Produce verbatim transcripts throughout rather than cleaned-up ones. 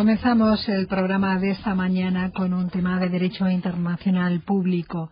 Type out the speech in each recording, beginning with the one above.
Comenzamos el programa de esta mañana con un tema de derecho internacional público,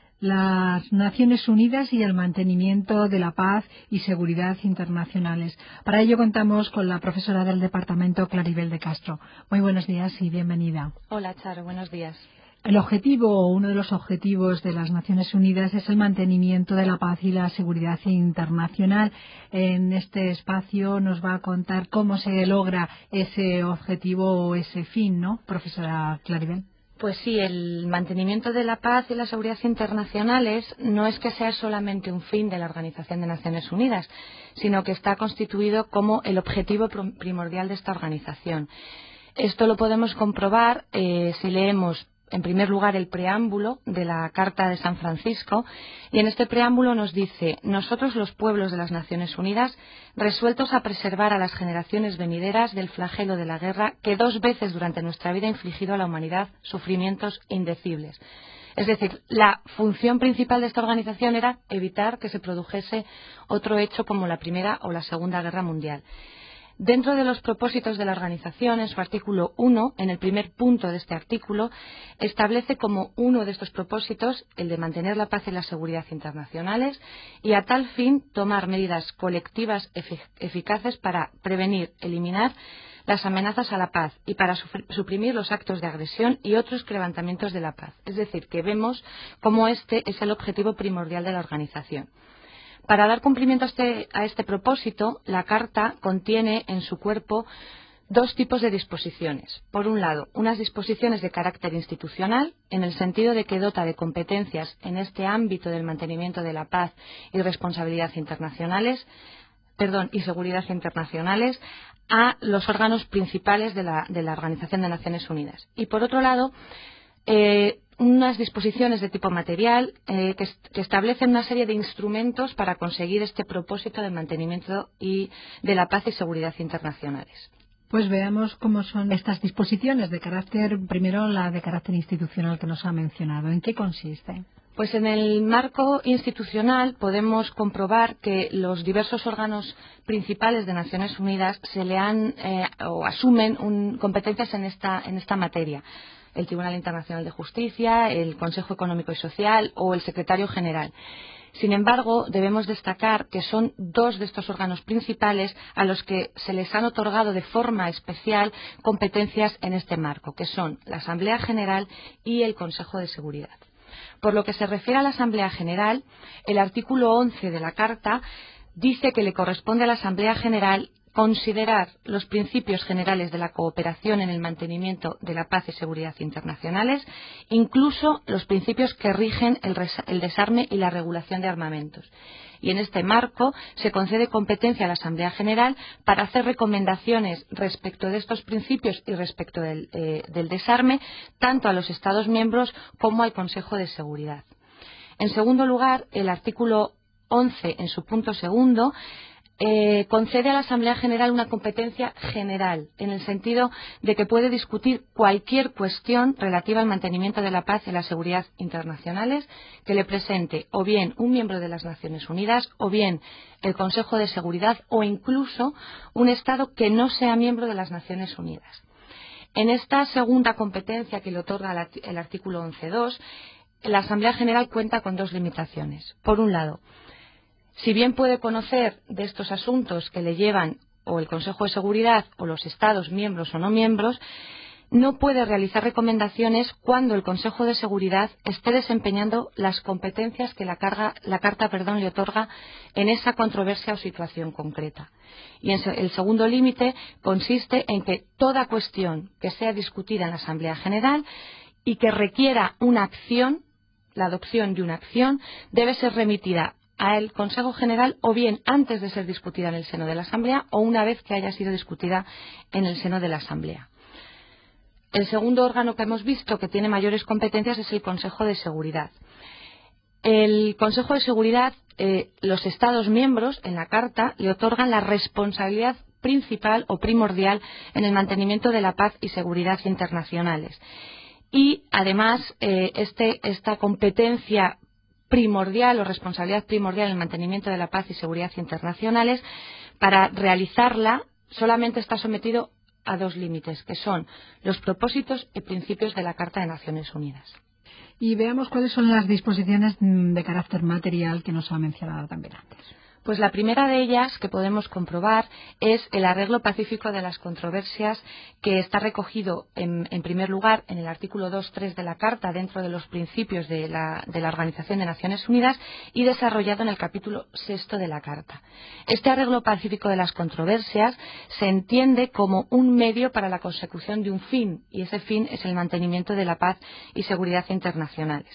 las Naciones Unidas y el mantenimiento de la paz y seguridad internacionales. Para ello contamos con la profesora del departamento, Claribel de Castro. Muy buenos días y bienvenida. Hola, Charo, buenos días. El objetivo, uno de los objetivos de las Naciones Unidas es el mantenimiento de la paz y la seguridad internacional. En este espacio nos va a contar cómo se logra ese objetivo o ese fin, ¿no, profesora Claribel? Pues sí, el mantenimiento de la paz y la seguridad internacionales no es que sea solamente un fin de la Organización de Naciones Unidas, sino que está constituido como el objetivo primordial de esta organización. Esto lo podemos comprobar eh, si leemos en primer lugar el preámbulo de la Carta de San Francisco, y en este preámbulo nos dice: nosotros, los pueblos de las Naciones Unidas, resueltos a preservar a las generaciones venideras del flagelo de la guerra que dos veces durante nuestra vida ha infligido a la humanidad sufrimientos indecibles. Es decir, la función principal de esta organización era evitar que se produjese otro hecho como la Primera o la Segunda Guerra Mundial. Dentro de los propósitos de la organización, en su artículo uno, en el primer punto de este artículo, establece como uno de estos propósitos el de mantener la paz y la seguridad internacionales y, a tal fin, tomar medidas colectivas eficaces para prevenir, eliminar las amenazas a la paz y para suprimir los actos de agresión y otros quebrantamientos de la paz. Es decir, que vemos cómo este es el objetivo primordial de la organización. Para dar cumplimiento a este, a este propósito, la Carta contiene en su cuerpo dos tipos de disposiciones. Por un lado, unas disposiciones de carácter institucional, en el sentido de que dota de competencias en este ámbito del mantenimiento de la paz y responsabilidad internacionales, perdón, y seguridad internacionales, a los órganos principales de la, de la Organización de Naciones Unidas. Y por otro lado, eh, unas disposiciones de tipo material eh, que, est que establecen una serie de instrumentos para conseguir este propósito del mantenimiento y de la paz y seguridad internacionales. Pues veamos cómo son estas disposiciones de carácter, primero la de carácter institucional que nos ha mencionado. ¿En qué consiste? Pues en el marco institucional podemos comprobar que los diversos órganos principales de Naciones Unidas se le han eh, o asumen un, competencias en esta, en esta materia. El Tribunal Internacional de Justicia, el Consejo Económico y Social o el Secretario General. Sin embargo, debemos destacar que son dos de estos órganos principales a los que se les han otorgado de forma especial competencias en este marco, que son la Asamblea General y el Consejo de Seguridad. Por lo que se refiere a la Asamblea General, el artículo once de la Carta dice que le corresponde a la Asamblea General considerar los principios generales de la cooperación en el mantenimiento de la paz y seguridad internacionales, incluso los principios que rigen el, el desarme y la regulación de armamentos. Y en este marco se concede competencia a la Asamblea General para hacer recomendaciones respecto de estos principios y respecto del, eh, del desarme, tanto a los Estados miembros como al Consejo de Seguridad. En segundo lugar, el artículo once, en su punto segundo, Eh, concede a la Asamblea General una competencia general, en el sentido de que puede discutir cualquier cuestión relativa al mantenimiento de la paz y la seguridad internacionales que le presente o bien un miembro de las Naciones Unidas, o bien el Consejo de Seguridad, o incluso un Estado que no sea miembro de las Naciones Unidas. En esta segunda competencia que le otorga el artículo once punto dos, la Asamblea General cuenta con dos limitaciones. Por un lado, si bien puede conocer de estos asuntos que le llevan o el Consejo de Seguridad o los Estados miembros o no miembros, no puede realizar recomendaciones cuando el Consejo de Seguridad esté desempeñando las competencias que la, carga, la Carta perdón, le otorga en esa controversia o situación concreta. Y en el segundo límite consiste en que toda cuestión que sea discutida en la Asamblea General y que requiera una acción, la adopción de una acción, debe ser remitida al Consejo General o bien antes de ser discutida en el seno de la Asamblea o una vez que haya sido discutida en el seno de la Asamblea. El segundo órgano que hemos visto que tiene mayores competencias es el Consejo de Seguridad. El Consejo de Seguridad, eh, los Estados miembros en la Carta le otorgan la responsabilidad principal o primordial en el mantenimiento de la paz y seguridad internacionales. Y además eh, este, esta competencia primordial o responsabilidad primordial en el mantenimiento de la paz y seguridad internacionales, para realizarla solamente está sometido a dos límites, que son los propósitos y principios de la Carta de Naciones Unidas. Y veamos cuáles son las disposiciones de carácter material que nos ha mencionado también antes. Pues la primera de ellas que podemos comprobar es el arreglo pacífico de las controversias, que está recogido en, en primer lugar en el artículo dos punto tres de la Carta, dentro de los principios de la, de la Organización de Naciones Unidas, y desarrollado en el capítulo sexto de la Carta. Este arreglo pacífico de las controversias se entiende como un medio para la consecución de un fin, y ese fin es el mantenimiento de la paz y seguridad internacionales.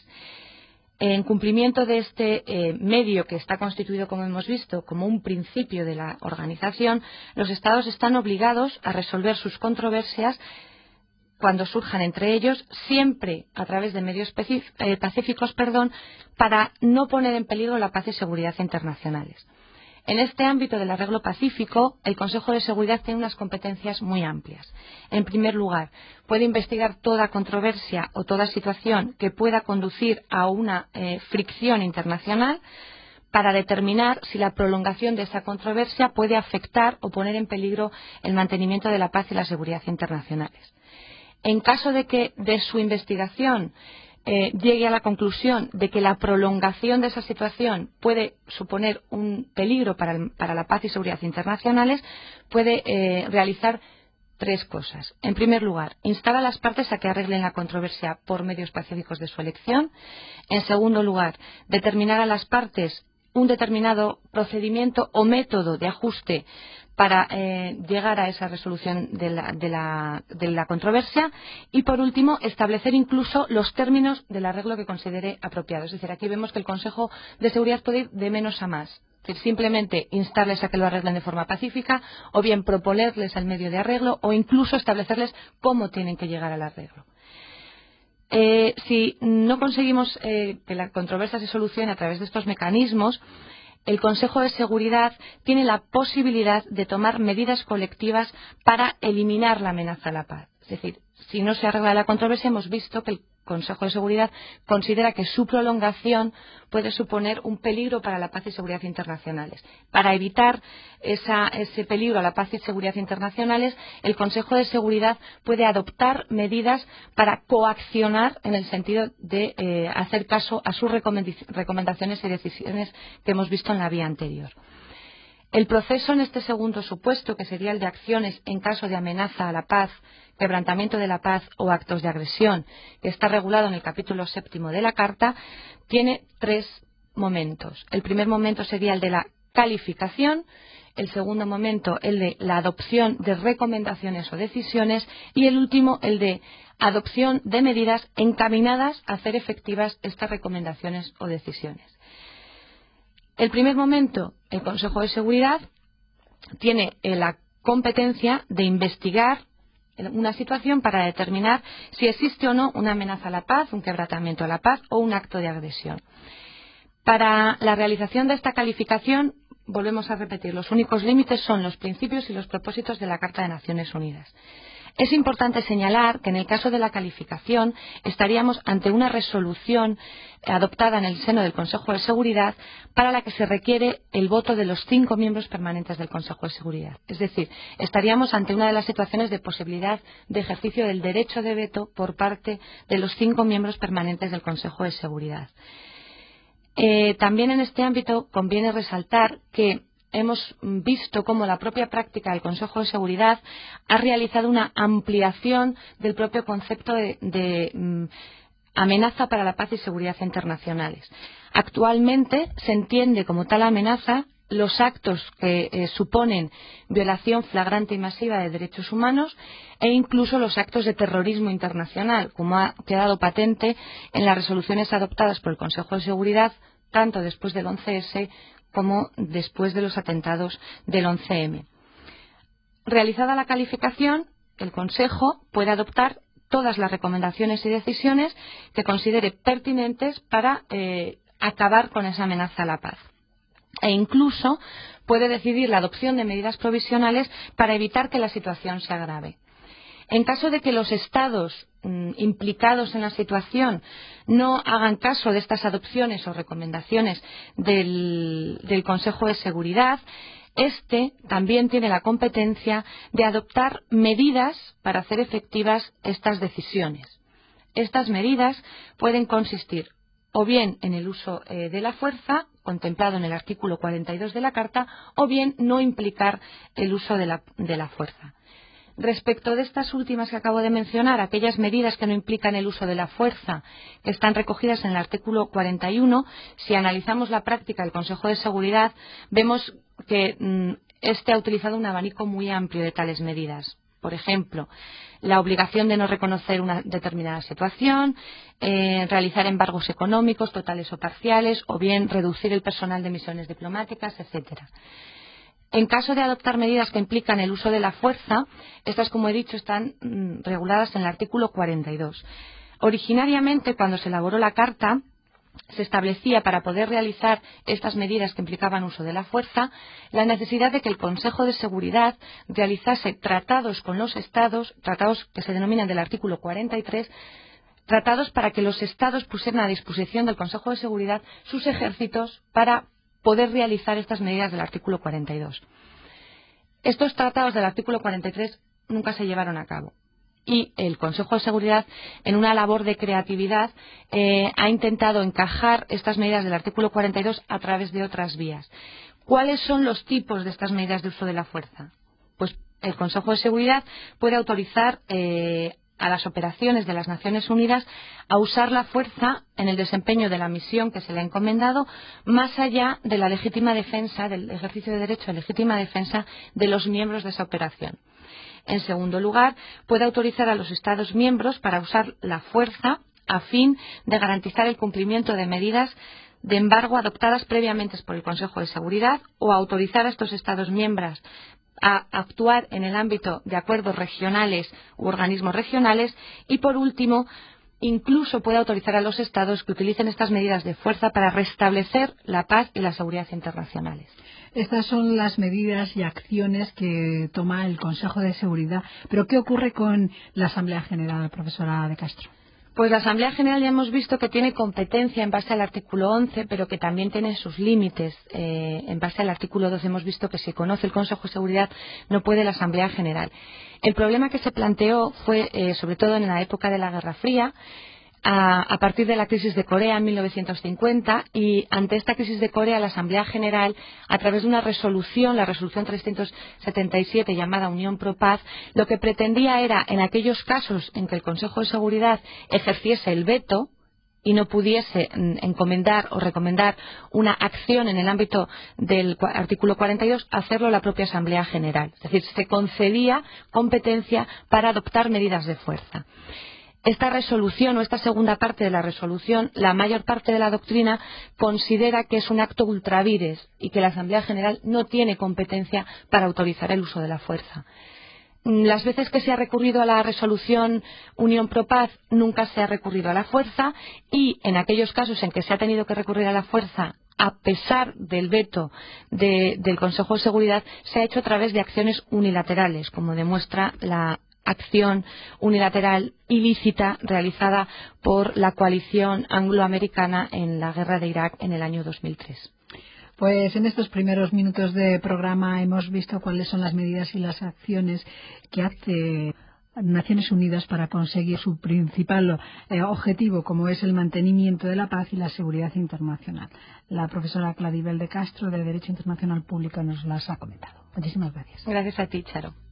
En cumplimiento de este eh, medio, que está constituido, como hemos visto, como un principio de la organización, los Estados están obligados a resolver sus controversias cuando surjan entre ellos, siempre a través de medios eh, pacíficos, perdón, para no poner en peligro la paz y seguridad internacionales. En este ámbito del arreglo pacífico, el Consejo de Seguridad tiene unas competencias muy amplias. En primer lugar, puede investigar toda controversia o toda situación que pueda conducir a una eh, fricción internacional, para determinar si la prolongación de esa controversia puede afectar o poner en peligro el mantenimiento de la paz y la seguridad internacionales. En caso de que de su investigación Eh, llegue a la conclusión de que la prolongación de esa situación puede suponer un peligro para, el, para la paz y seguridad internacionales, puede eh, realizar tres cosas. En primer lugar, instar a las partes a que arreglen la controversia por medios pacíficos de su elección. En segundo lugar, determinar a las partes un determinado procedimiento o método de ajuste para eh, llegar a esa resolución de la, de, la, de la controversia, y por último establecer incluso los términos del arreglo que considere apropiado. Es decir, aquí vemos que el Consejo de Seguridad puede ir de menos a más, es decir, simplemente instarles a que lo arreglen de forma pacífica, o bien proponerles el medio de arreglo, o incluso establecerles cómo tienen que llegar al arreglo. Eh, si no conseguimos eh, que la controversia se solucione a través de estos mecanismos, el Consejo de Seguridad tiene la posibilidad de tomar medidas colectivas para eliminar la amenaza a la paz. Es decir, si no se arregla la controversia, hemos visto que el Consejo de Seguridad considera que su prolongación puede suponer un peligro para la paz y seguridad internacionales. Para evitar esa, ese peligro a la paz y seguridad internacionales, el Consejo de Seguridad puede adoptar medidas para coaccionar, en el sentido de eh, hacer caso a sus recomendaciones y decisiones que hemos visto en la vía anterior. El proceso en este segundo supuesto, que sería el de acciones en caso de amenaza a la paz, quebrantamiento de la paz o actos de agresión, que está regulado en el capítulo séptimo de la Carta, tiene tres momentos. El primer momento sería el de la calificación, el segundo momento el de la adopción de recomendaciones o decisiones, y el último el de adopción de medidas encaminadas a hacer efectivas estas recomendaciones o decisiones. El primer momento, el Consejo de Seguridad tiene la competencia de investigar una situación para determinar si existe o no una amenaza a la paz, un quebrantamiento a la paz o un acto de agresión. Para la realización de esta calificación, volvemos a repetir, los únicos límites son los principios y los propósitos de la Carta de Naciones Unidas. Es importante señalar que en el caso de la calificación estaríamos ante una resolución adoptada en el seno del Consejo de Seguridad, para la que se requiere el voto de los cinco miembros permanentes del Consejo de Seguridad. Es decir, estaríamos ante una de las situaciones de posibilidad de ejercicio del derecho de veto por parte de los cinco miembros permanentes del Consejo de Seguridad. Eh, también en este ámbito conviene resaltar que hemos visto cómo la propia práctica del Consejo de Seguridad ha realizado una ampliación del propio concepto de, de um, amenaza para la paz y seguridad internacionales. Actualmente se entiende como tal amenaza los actos que eh, suponen violación flagrante y masiva de derechos humanos, e incluso los actos de terrorismo internacional, como ha quedado patente en las resoluciones adoptadas por el Consejo de Seguridad, tanto después del once ese como después de los atentados del once eme. Realizada la calificación, el Consejo puede adoptar todas las recomendaciones y decisiones que considere pertinentes para eh, acabar con esa amenaza a la paz. E incluso puede decidir la adopción de medidas provisionales para evitar que la situación se agrave. En caso de que los Estados mm, implicados en la situación no hagan caso de estas adopciones o recomendaciones del, del Consejo de Seguridad, Este también tiene la competencia de adoptar medidas para hacer efectivas estas decisiones. Estas medidas pueden consistir o bien en el uso eh, de la fuerza, contemplado en el artículo cuarenta y dos de la Carta, o bien no implicar el uso de la, de la fuerza. Respecto de estas últimas que acabo de mencionar, aquellas medidas que no implican el uso de la fuerza, que están recogidas en el artículo cuarenta y uno, si analizamos la práctica del Consejo de Seguridad, vemos que mmm, este ha utilizado un abanico muy amplio de tales medidas. Por ejemplo, la obligación de no reconocer una determinada situación, eh, realizar embargos económicos totales o parciales, o bien reducir el personal de misiones diplomáticas, etcétera. En caso de adoptar medidas que implican el uso de la fuerza, estas, como he dicho, están mm, reguladas en el artículo cuarenta y dos. Originariamente, cuando se elaboró la Carta, se establecía, para poder realizar estas medidas que implicaban uso de la fuerza, la necesidad de que el Consejo de Seguridad realizase tratados con los Estados, tratados que se denominan del artículo cuarenta y tres, tratados para que los Estados pusieran a disposición del Consejo de Seguridad sus ejércitos para poder realizar estas medidas del artículo cuarenta y dos. Estos tratados del artículo cuarenta y tres nunca se llevaron a cabo. Y el Consejo de Seguridad, en una labor de creatividad, eh, ha intentado encajar estas medidas del artículo cuarenta y dos a través de otras vías. ¿Cuáles son los tipos de estas medidas de uso de la fuerza? Pues el Consejo de Seguridad puede autorizar eh, a las operaciones de las Naciones Unidas a usar la fuerza en el desempeño de la misión que se le ha encomendado, más allá de la legítima defensa, del ejercicio de derecho a legítima defensa de los miembros de esa operación. En segundo lugar, puede autorizar a los Estados miembros para usar la fuerza a fin de garantizar el cumplimiento de medidas de embargo adoptadas previamente por el Consejo de Seguridad, o autorizar a estos Estados miembros a actuar en el ámbito de acuerdos regionales u organismos regionales, y, por último, incluso puede autorizar a los Estados que utilicen estas medidas de fuerza para restablecer la paz y la seguridad internacionales. Estas son las medidas y acciones que toma el Consejo de Seguridad. Pero ¿qué ocurre con la Asamblea General, profesora de Castro? Pues la Asamblea General ya hemos visto que tiene competencia en base al artículo once, pero que también tiene sus límites. Eh, en base al artículo doce hemos visto que si conoce el Consejo de Seguridad no puede la Asamblea General. El problema que se planteó fue, eh, sobre todo en la época de la Guerra Fría, A, a partir de la crisis de Corea en mil novecientos cincuenta, y ante esta crisis de Corea la Asamblea General, a través de una resolución, la resolución trescientos setenta y siete llamada Unión Pro Paz, lo que pretendía era, en aquellos casos en que el Consejo de Seguridad ejerciese el veto y no pudiese mm, encomendar o recomendar una acción en el ámbito del artículo cuarenta y dos, hacerlo la propia Asamblea General. Es decir, se concedía competencia para adoptar medidas de fuerza. Esta resolución, o esta segunda parte de la resolución, la mayor parte de la doctrina considera que es un acto ultra vires y que la Asamblea General no tiene competencia para autorizar el uso de la fuerza. Las veces que se ha recurrido a la resolución Unión Pro Paz, nunca se ha recurrido a la fuerza, y en aquellos casos en que se ha tenido que recurrir a la fuerza, a pesar del veto de, del Consejo de Seguridad, se ha hecho a través de acciones unilaterales, como demuestra la acción unilateral ilícita realizada por la coalición angloamericana en la guerra de Irak en el año dos mil tres. Pues en estos primeros minutos de programa hemos visto cuáles son las medidas y las acciones que hace Naciones Unidas para conseguir su principal eh, objetivo, como es el mantenimiento de la paz y la seguridad internacional. La profesora Claribel de Castro, de Derecho Internacional Público, nos las ha comentado. Muchísimas gracias. Gracias a ti, Charo.